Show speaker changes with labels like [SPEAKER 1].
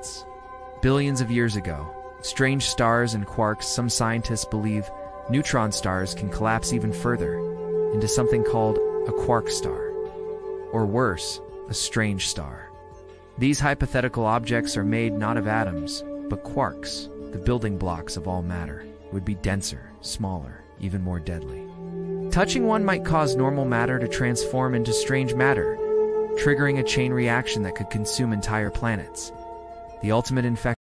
[SPEAKER 1] planets. Billions of years ago, strange stars and quarks, some scientists believe neutron stars can collapse even further into something called a quark star, or worse, a strange star. These hypothetical objects are made not of atoms, but quarks, the building blocks of all matter, would be denser, smaller, even more deadly. Touching one might cause normal matter to transform into strange matter, triggering a chain reaction that could consume entire planets. The ultimate infection